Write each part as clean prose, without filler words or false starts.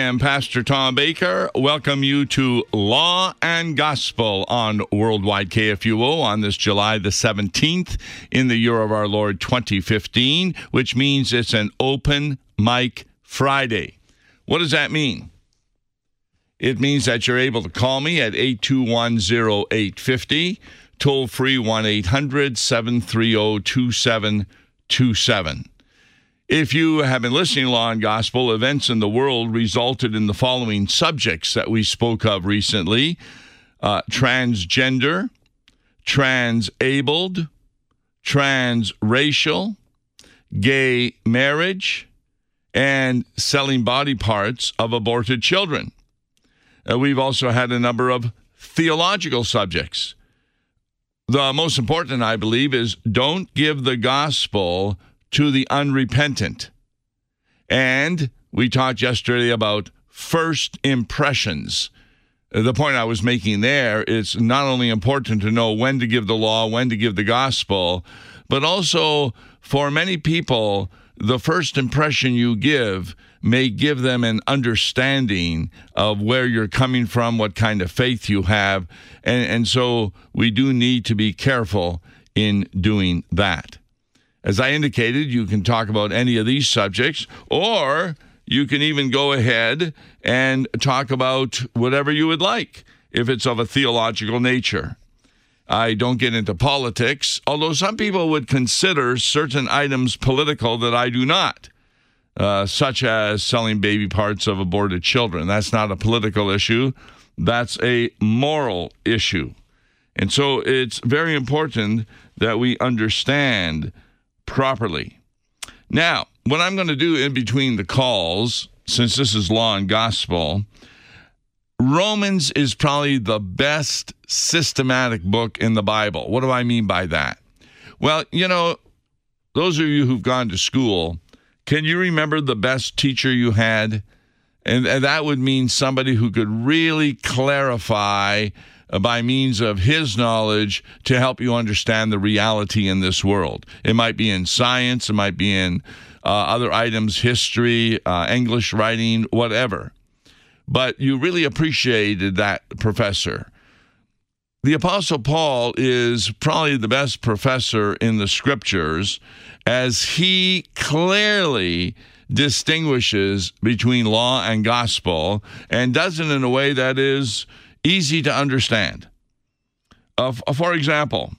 am Pastor Tom Baker. Welcome you to Law and Gospel on Worldwide KFUO on this July the 17th in the year of our Lord 2015, which means it's an open mic Friday. What does that mean? It means that you're able to call me at 821-0850, toll free 1-800-730-2727. If you have been listening to Law and Gospel, events in the world resulted in the following subjects that we spoke of recently: transgender, transabled, transracial, gay marriage, and selling body parts of aborted children. We've also had a number of theological subjects. The most important, I believe, is don't give the gospel to the unrepentant. And we talked yesterday about first impressions. The point I was making there, it's not only important to know when to give the law, when to give the gospel, but also for many people, the first impression you give may give them an understanding of where you're coming from, what kind of faith you have. And so we do need to be careful in doing that. As I indicated, you can talk about any of these subjects, or you can even go ahead and talk about whatever you would like, if it's of a theological nature. I don't get into politics, although some people would consider certain items political that I do not, such as selling baby parts of aborted children. That's not a political issue. That's a moral issue. And so it's very important that we understand properly. Now, what I'm going to do in between the calls, since this is Law and Gospel, Romans is probably the best systematic book in the Bible. What do I mean by that? Well, you know, those of you who've gone to school, can you remember the best teacher you had? And that would mean somebody who could really clarify by means of his knowledge to help you understand the reality in this world. It might be in science, it might be in other items, history, English writing, whatever. But you really appreciated that professor. The Apostle Paul is probably the best professor in the Scriptures, as he clearly distinguishes between law and gospel and does it in a way that is easy to understand. For example,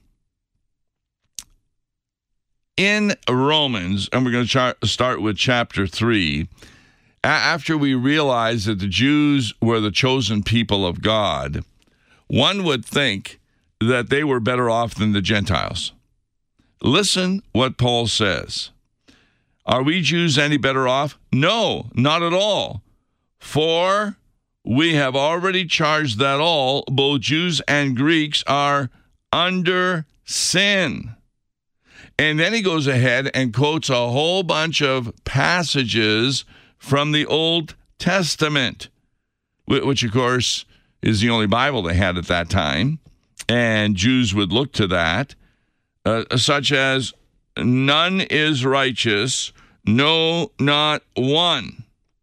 in Romans, and we're going to start with chapter 3, after we realize that the Jews were the chosen people of God, one would think that they were better off than the Gentiles. Listen what Paul says. Are we Jews any better off? No, not at all. For we have already charged that all, both Jews and Greeks, are under sin. And then he goes ahead and quotes a whole bunch of passages from the Old Testament, which, of course, is the only Bible they had at that time. And Jews would look to that, such as, none is righteous, no, not one.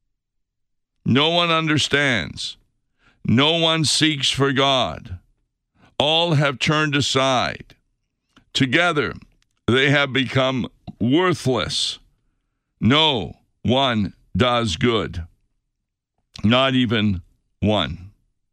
No one understands. No one seeks for God. All have turned aside. Together they have become worthless. No one does good. Not even one.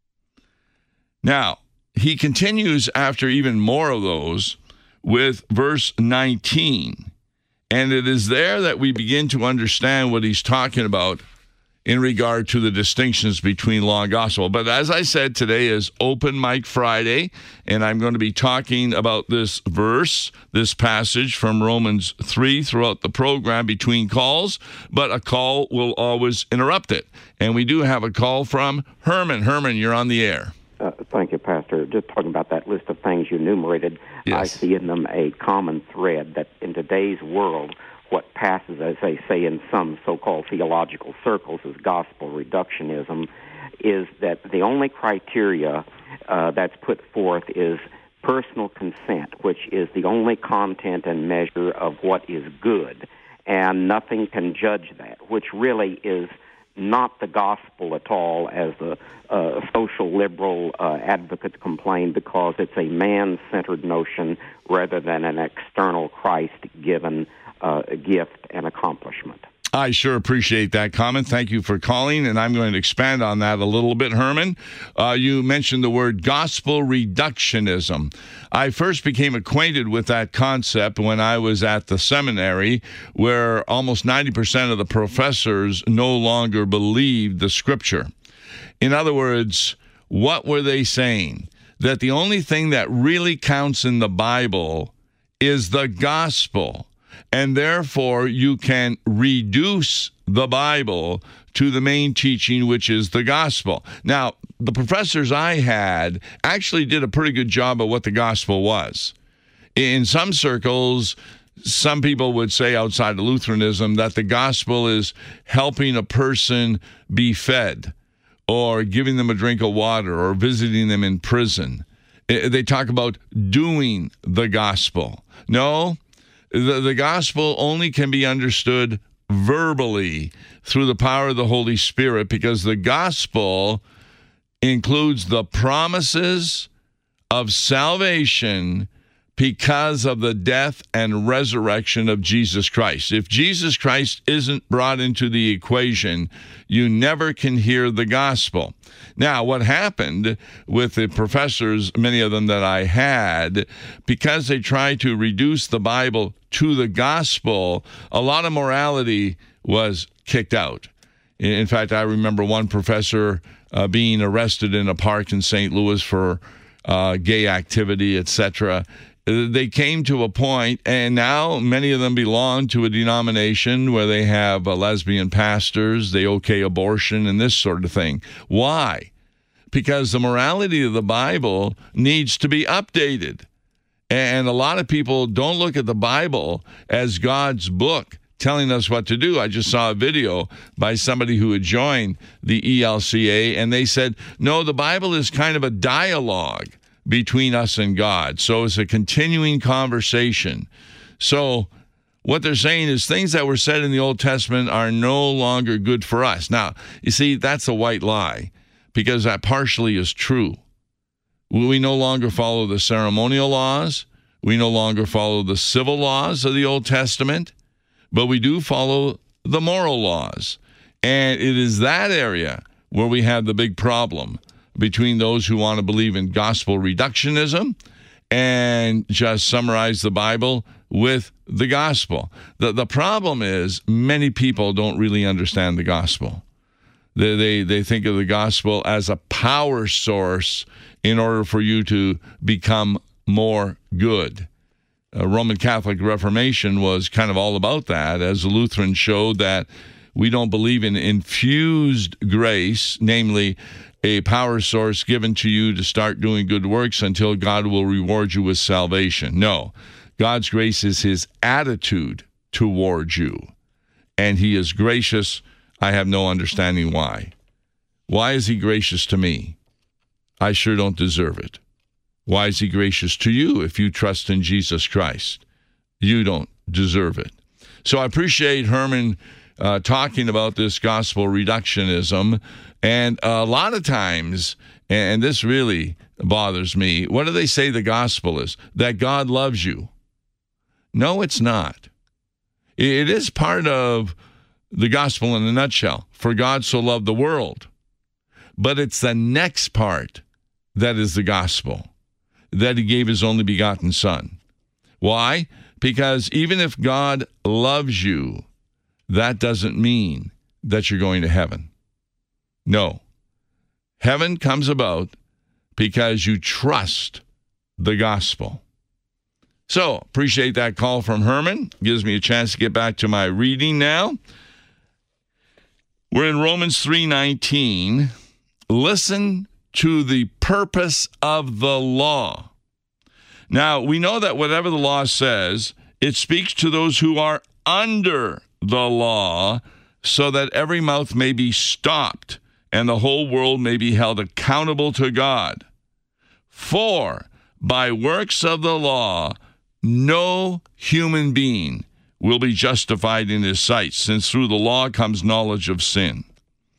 Now, he continues after even more of those with verse 19. And it is there that we begin to understand what he's talking about in regard to the distinctions between law and gospel. But as I said, today is Open Mic Friday, and I'm going to be talking about this verse, this passage from Romans 3 throughout the program between calls, but a call will always interrupt it. And we do have a call from Herman. Herman, you're on the air. Thank you, Pastor. Just talking about that list of things you enumerated, yes. I see in them a common thread that in today's world, what passes, as they say in some so-called theological circles, as gospel reductionism, is that the only criteria that's put forth is personal consent, which is the only content and measure of what is good, and nothing can judge that, which really is not the gospel at all, as the social liberal advocates complain, because it's a man-centered notion rather than an external Christ-given gift and accomplishment. I sure appreciate that comment. Thank you for calling, and I'm going to expand on that a little bit, Herman. You mentioned the word gospel reductionism. I first became acquainted with that concept when I was at the seminary, where almost 90% of the professors no longer believed the Scripture. In other words, what were they saying? That the only thing that really counts in the Bible is the gospel. And therefore, you can reduce the Bible to the main teaching, which is the gospel. Now, the professors I had actually did a pretty good job of what the gospel was. In some circles, some people would say outside of Lutheranism that the gospel is helping a person be fed, or giving them a drink of water, or visiting them in prison. They talk about doing the gospel. No. The gospel only can be understood verbally through the power of the Holy Spirit, because the gospel includes the promises of salvation because of the death and resurrection of Jesus Christ. If Jesus Christ isn't brought into the equation, you never can hear the gospel. Now, what happened with the professors, many of them that I had, because they tried to reduce the Bible to the gospel, a lot of morality was kicked out. In fact, I remember one professor being arrested in a park in St. Louis for gay activity, etc. They came to a point, and now many of them belong to a denomination where they have lesbian pastors, they okay abortion, and this sort of thing. Why? Because the morality of the Bible needs to be updated. And a lot of people don't look at the Bible as God's book telling us what to do. I just saw a video by somebody who had joined the ELCA, and they said, no, the Bible is kind of a dialogue between us and God. So it's a continuing conversation. So what they're saying is things that were said in the Old Testament are no longer good for us. Now, you see, that's a white lie, because that partially is true. We no longer follow the ceremonial laws. We no longer follow the civil laws of the Old Testament, but we do follow the moral laws. And it is that area where we have the big problem between those who want to believe in gospel reductionism and just summarize the Bible with the gospel. The problem is many people don't really understand the gospel. They think of the gospel as a power source in order for you to become more good. Roman Catholic Reformation was kind of all about that, as the Lutherans showed that we don't believe in infused grace, namely a power source given to you to start doing good works until God will reward you with salvation. No, God's grace is his attitude towards you, and he is gracious. I have no understanding why. Why is he gracious to me? I sure don't deserve it. Why is he gracious to you if you trust in Jesus Christ? You don't deserve it. So I appreciate Herman talking about this gospel reductionism. And a lot of times, and this really bothers me, what do they say the gospel is? That God loves you. No, it's not. It is part of the gospel in a nutshell. For God so loved the world. But it's the next part that is the gospel, that he gave his only begotten Son. Why? Because even if God loves you, that doesn't mean that you're going to heaven. No. Heaven comes about because you trust the gospel. So, appreciate that call from Herman. Gives me a chance to get back to my reading now. We're in Romans 3:19. Listen to the purpose of the law. Now, we know that whatever the law says, it speaks to those who are under the law, so that every mouth may be stopped and the whole world may be held accountable to God. For by works of the law, no human being will be justified in his sight, since through the law comes knowledge of sin.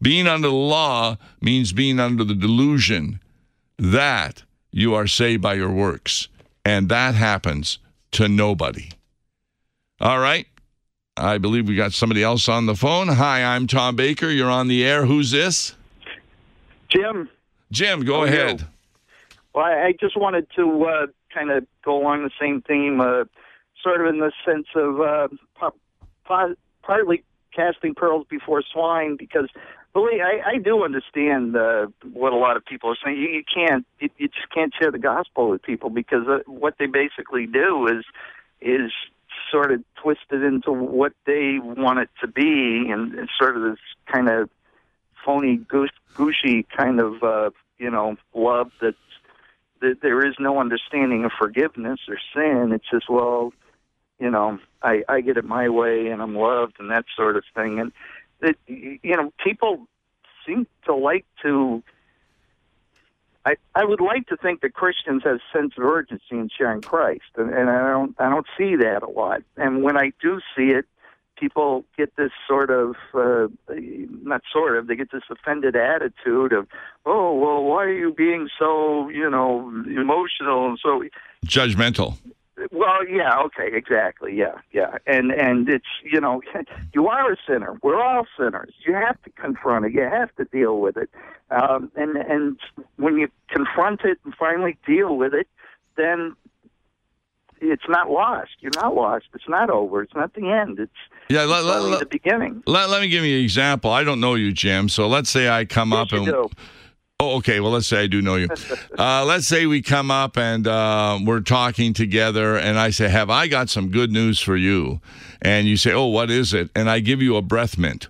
Being under the law means being under the delusion that you are saved by your works. And that happens to nobody. All right. I believe we got somebody else on the phone. Hi, I'm Tom Baker. You're on the air. Who's this? Jim. Jim, go ahead. Well, I just wanted to kind of go along the same theme, sort of in the sense of partly casting pearls before swine, because believe I do understand what a lot of people are saying. You just can't share the gospel with people, because what they basically do is sort of twisted into what they want it to be, and it's sort of this kind of phony, gushy kind of love that there is no understanding of forgiveness or sin. It's just, well, I get it my way and I'm loved and that sort of thing. And people seem to like to. I would like to think that Christians have a sense of urgency in sharing Christ, and I don't see that a lot. And when I do see it, people get this sort of they get this offended attitude of, oh, well, why are you being so emotional and so judgmental? Well, yeah, okay, exactly, yeah, and it's you are a sinner. We're all sinners. You have to confront it. You have to deal with it, and when you confront it and finally deal with it, then it's not lost. You're not lost. It's not over. It's not the end. It's only the beginning. Let me give you an example. I don't know you, Jim. So let's say I come up and. Do. Oh, okay. Well, let's say I do know you. Let's say we come up and we're talking together, and I say, have I got some good news for you? And you say, oh, what is it? And I give you a breath mint.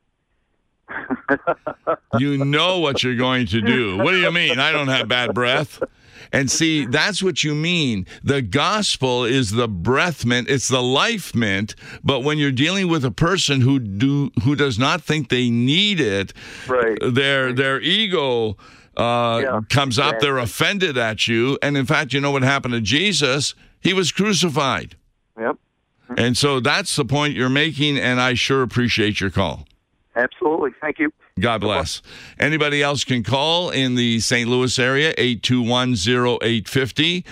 You know what you're going to do. What do you mean? I don't have bad breath. And see, that's what you mean. The gospel is the breath mint. It's the life mint. But when you're dealing with a person who does not think they need it, right. Their ego comes up. They're offended at you. And in fact, you know what happened to Jesus? He was crucified. Yep. And so that's the point you're making, and I sure appreciate your call. Absolutely. Thank you. God bless. Anybody else can call in the St. Louis area, 821-0850,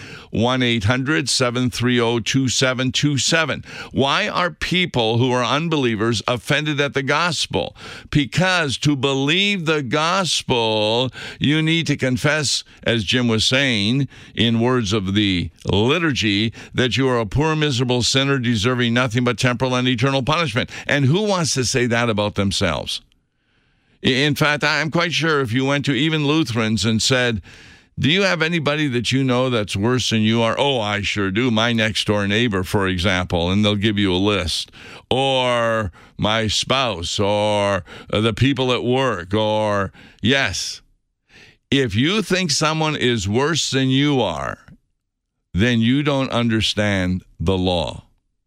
1-800-730-2727. Why are people who are unbelievers offended at the gospel? Because to believe the gospel, you need to confess, as Jim was saying, in words of the liturgy, that you are a poor, miserable sinner deserving nothing but temporal and eternal punishment. And who wants to say that about themselves? In fact, I'm quite sure if you went to even Lutherans and said, do you have anybody that you know that's worse than you are? Oh, I sure do. My next door neighbor, for example, and they'll give you a list. Or my spouse, or the people at work, or yes. If you think someone is worse than you are, then you don't understand the law.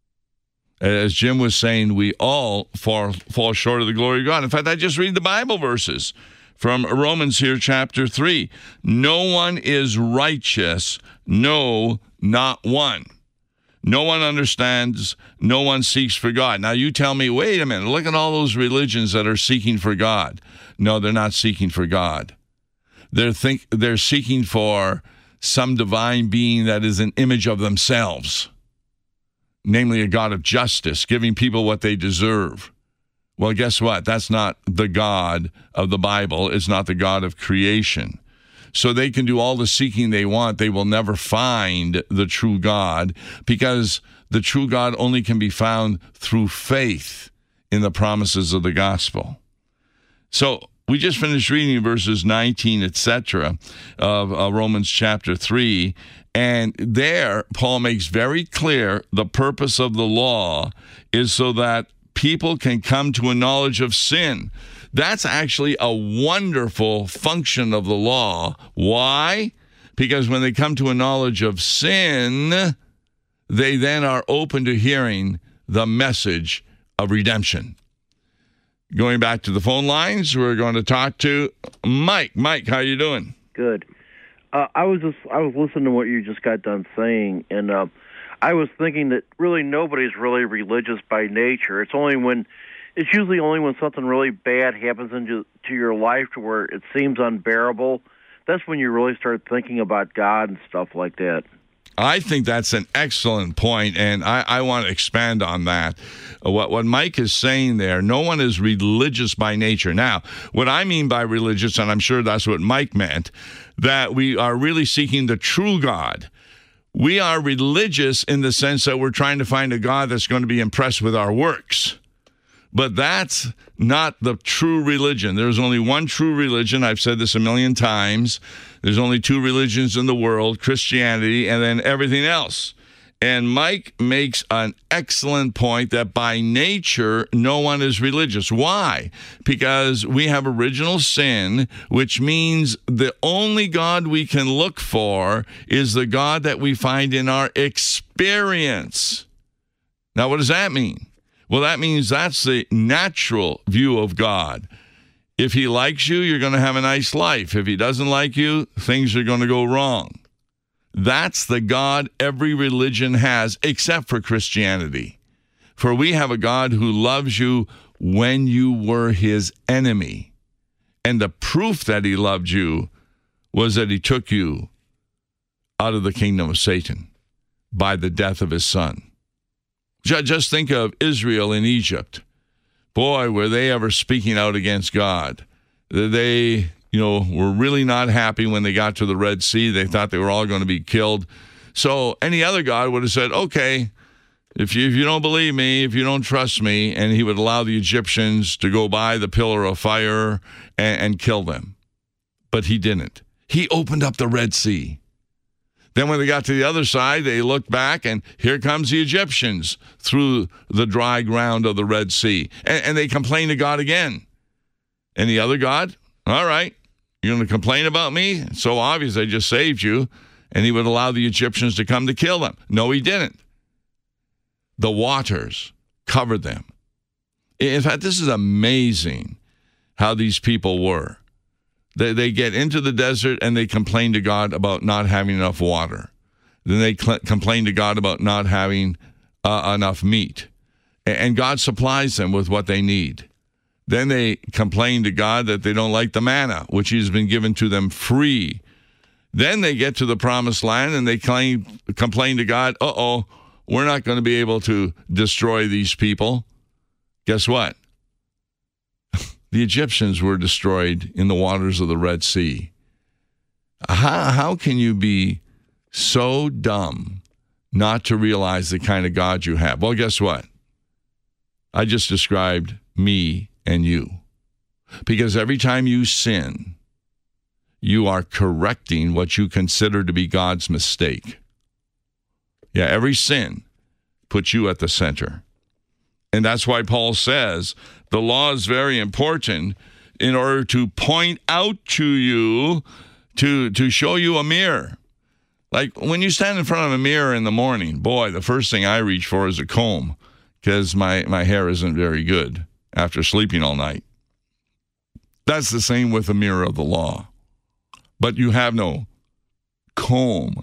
As Jim was saying, we all fall short of the glory of God. In fact, I just read the Bible verses from Romans here, chapter 3. No one is righteous, no, not one. No one understands, no one seeks for God. Now you tell me, wait a minute, look at all those religions that are seeking for God. No, they're not seeking for God. They're seeking for some divine being that is an image of themselves. Namely, a God of justice, giving people what they deserve. Well, guess what? That's not the God of the Bible. It's not the God of creation. So they can do all the seeking they want. They will never find the true God, because the true God only can be found through faith in the promises of the gospel. So we just finished reading verses 19, etc., of Romans chapter 3. And there, Paul makes very clear the purpose of the law is so that people can come to a knowledge of sin. That's actually a wonderful function of the law. Why? Because when they come to a knowledge of sin, they then are open to hearing the message of redemption. Going back to the phone lines, we're going to talk to Mike. Mike, how you doing? Good. I was listening to what you just got done saying, and I was thinking that really nobody's really religious by nature. It's only when it's usually only when something really bad happens into your life to where it seems unbearable. That's when you really start thinking about God and stuff like that. I think that's an excellent point, and I want to expand on that. What Mike is saying there, no one is religious by nature. Now, what I mean by religious, and I'm sure that's what Mike meant, that we are really seeking the true God. We are religious in the sense that we're trying to find a God that's going to be impressed with our works. But that's not the true religion. There's only one true religion. I've said this a million times. There's only two religions in the world, Christianity and then everything else. And Mike makes an excellent point that by nature, no one is religious. Why? Because we have original sin, which means the only God we can look for is the God that we find in our experience. Now, what does that mean? Well, that means that's the natural view of God. If he likes you, you're going to have a nice life. If he doesn't like you, things are going to go wrong. That's the God every religion has, except for Christianity. For we have a God who loves you when you were his enemy. And the proof that he loved you was that he took you out of the kingdom of Satan by the death of his son. Just think of Israel in Egypt. Boy, were they ever speaking out against God. They, were really not happy when they got to the Red Sea. They thought they were all going to be killed. So any other God would have said, okay, if you don't believe me, if you don't trust me, and he would allow the Egyptians to go by the pillar of fire and kill them. But he didn't. He opened up the Red Sea. Then when they got to the other side, they looked back, and here comes the Egyptians through the dry ground of the Red Sea. And they complained to God again. And the other God, all right, you're going to complain about me? It's so obvious I just saved you. And he would allow the Egyptians to come to kill them. No, he didn't. The waters covered them. In fact, this is amazing how these people were. They get into the desert and they complain to God about not having enough water. Then they complain to God about not having enough meat. And God supplies them with what they need. Then they complain to God that they don't like the manna, which has been given to them free. Then they get to the promised land and they complain to God, we're not going to be able to destroy these people. Guess what? The Egyptians were destroyed in the waters of the Red Sea. How can you be so dumb not to realize the kind of God you have? Well, guess what? I just described me and you. Because every time you sin, you are correcting what you consider to be God's mistake. Yeah, every sin puts you at the center. And that's why Paul says the law is very important in order to point out to you, to show you a mirror. Like when you stand in front of a mirror in the morning, boy, the first thing I reach for is a comb because my hair isn't very good after sleeping all night. That's the same with the mirror of the law. But you have no comb.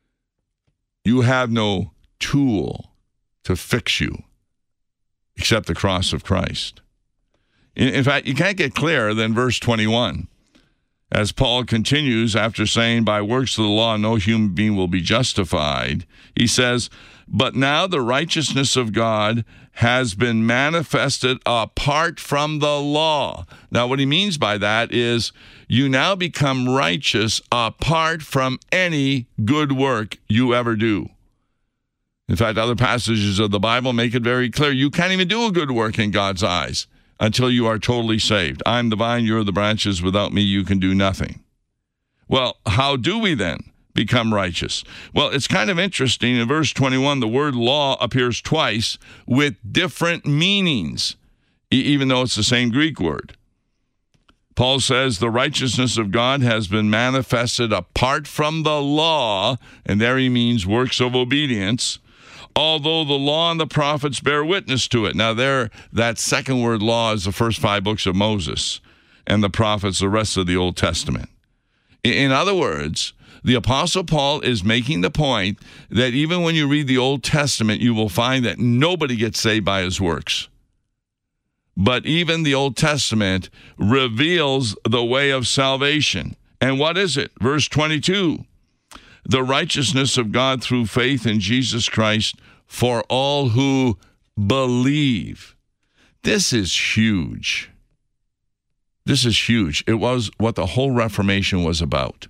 You have no tool to fix you except the cross of Christ. In fact, you can't get clearer than verse 21. As Paul continues after saying, by works of the law, no human being will be justified. He says, but now the righteousness of God has been manifested apart from the law. Now, what he means by that is you now become righteous apart from any good work you ever do. In fact, other passages of the Bible make it very clear you can't even do a good work in God's eyes until you are totally saved. I'm the vine, you're the branches. Without me, you can do nothing. Well, how do we then become righteous? Well, it's kind of interesting. In verse 21, the word law appears twice with different meanings, even though it's the same Greek word. Paul says the righteousness of God has been manifested apart from the law, and there he means works of obedience, although the law and the prophets bear witness to it. Now there, that second word law is the first 5 books of Moses, and the prophets, the rest of the Old Testament. In other words, the Apostle Paul is making the point that even when you read the Old Testament, you will find that nobody gets saved by his works. But even the Old Testament reveals the way of salvation. And what is it? Verse 22, the righteousness of God through faith in Jesus Christ for all who believe. This is huge. This is huge. It was what the whole Reformation was about.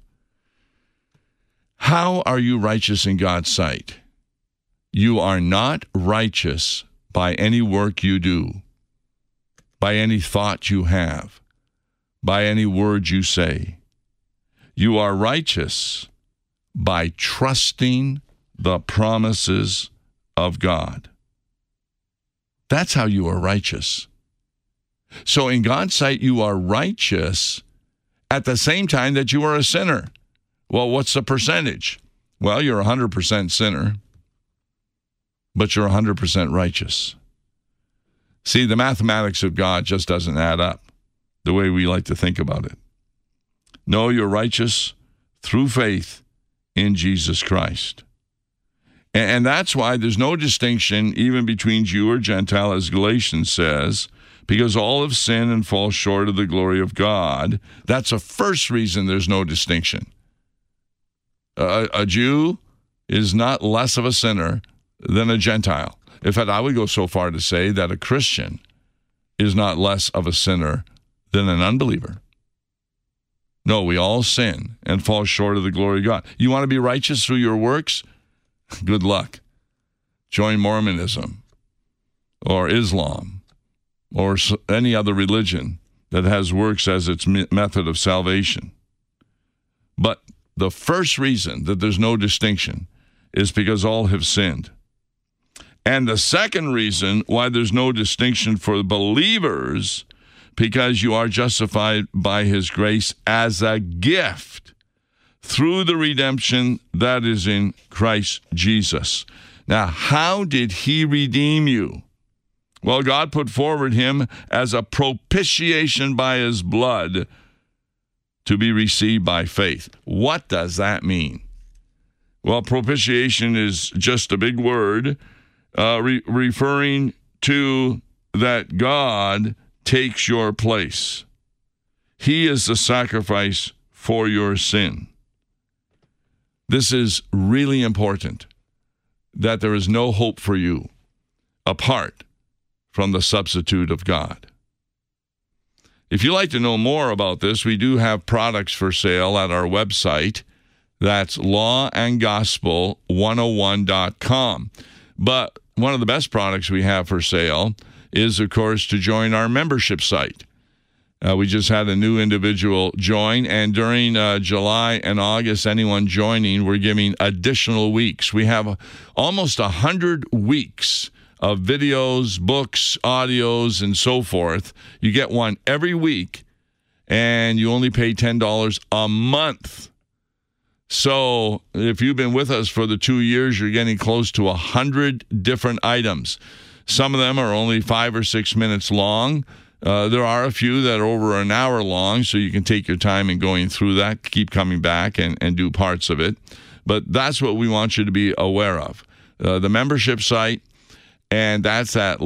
How are you righteous in God's sight? You are not righteous by any work you do, by any thought you have, by any word you say. You are righteous by trusting the promises of God. That's how you are righteous. So in God's sight, you are righteous at the same time that you are a sinner. Well, what's the percentage? Well, you're 100% sinner, but you're 100% righteous. See, the mathematics of God just doesn't add up the way we like to think about it. No, you're righteous through faith in Jesus Christ. And that's why there's no distinction even between Jew or Gentile, as Galatians says, because all have sinned and fall short of the glory of God. That's the first reason there's no distinction. A Jew is not less of a sinner than a Gentile. In fact, I would go so far to say that a Christian is not less of a sinner than an unbeliever. No, we all sin and fall short of the glory of God. You want to be righteous through your works? Good luck. Join Mormonism or Islam or any other religion that has works as its method of salvation. But the first reason that there's no distinction is because all have sinned. And the second reason why there's no distinction for believers, because you are justified by his grace as a gift through the redemption that is in Christ Jesus. Now, how did he redeem you? Well, God put forward him as a propitiation by his blood to be received by faith. What does that mean? Well, propitiation is just a big word referring to that God takes your place. He is the sacrifice for your sin. This is really important, that there is no hope for you apart from the substitute of God. If you'd like to know more about this, we do have products for sale at our website. That's lawandgospel101.com. But one of the best products we have for sale is, of course, to join our membership site. We just had a new individual join, and during July and August, anyone joining, we're giving additional weeks. We have almost 100 weeks of videos, books, audios, and so forth. You get one every week, and you only pay $10 a month. So if you've been with us for the 2 years, you're getting close to 100 different items. Some of them are only 5 or 6 minutes long. There are a few that are over an hour long, so you can take your time in going through that, keep coming back and do parts of it. But that's what we want you to be aware of. The membership site, and that's at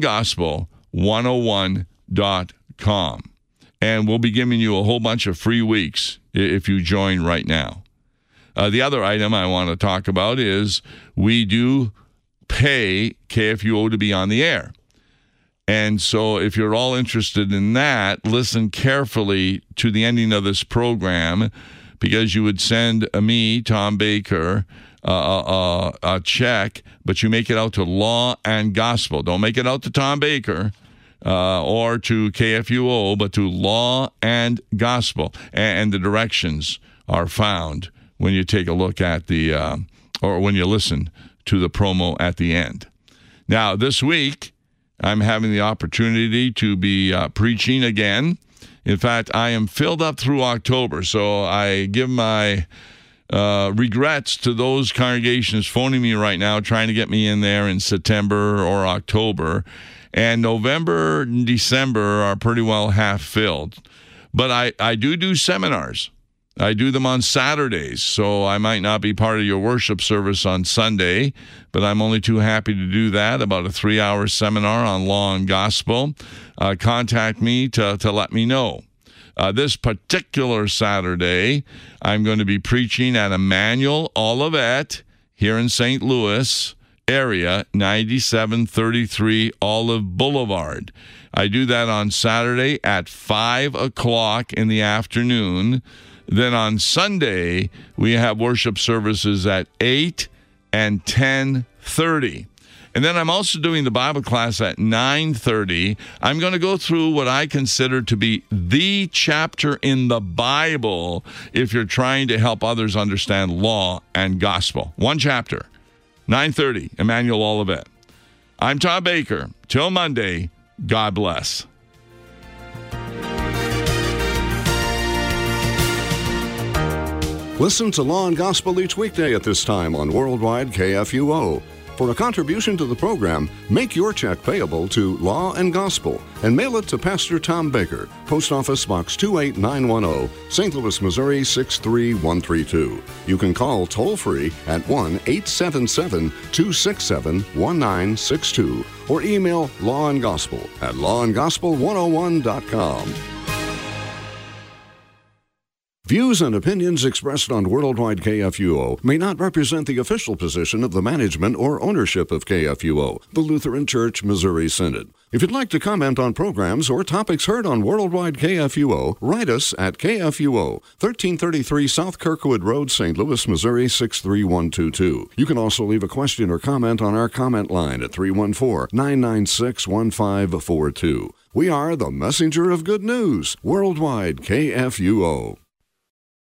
lawandgospel101.com. And we'll be giving you a whole bunch of free weeks if you join right now. The other item I want to talk about is we do pay KFUO to be on the air. And so if you're all interested in that, listen carefully to the ending of this program, because you would send me, Tom Baker, a check, but you make it out to Law and Gospel. Don't make it out to Tom Baker or to KFUO, but to Law and Gospel. And the directions are found when you take a look at or when you listen to the promo at the end. Now, this week, I'm having the opportunity to be preaching again. In fact, I am filled up through October, so I give my regrets to those congregations phoning me right now, trying to get me in there in September or October. And November and December are pretty well half filled. But I do seminars. I do them on Saturdays, so I might not be part of your worship service on Sunday, but I'm only too happy to do that, about a 3-hour seminar on law and gospel. Contact me to let me know. This particular Saturday, I'm going to be preaching at Emmanuel Olivet here in St. Louis area, 9733 Olive Boulevard. I do that on Saturday at 5 o'clock in the afternoon. Then on Sunday, we have worship services at 8 and 10:30. And then I'm also doing the Bible class at 9:30. I'm going to go through what I consider to be the chapter in the Bible if you're trying to help others understand law and gospel. One chapter, 9:30, Emmanuel Olivet. I'm Tom Baker. Till Monday, God bless. Listen to Law and Gospel each weekday at this time on Worldwide KFUO. For a contribution to the program, make your check payable to Law and Gospel and mail it to Pastor Tom Baker, Post Office Box 28910, St. Louis, Missouri 63132. You can call toll-free at 1-877-267-1962 or email lawandgospel@lawandgospel101.com. Views and opinions expressed on Worldwide KFUO may not represent the official position of the management or ownership of KFUO, the Lutheran Church Missouri Synod. If you'd like to comment on programs or topics heard on Worldwide KFUO, write us at KFUO, 1333 South Kirkwood Road, St. Louis, Missouri 63122. You can also leave a question or comment on our comment line at 314-996-1542. We are the messenger of good news, Worldwide KFUO.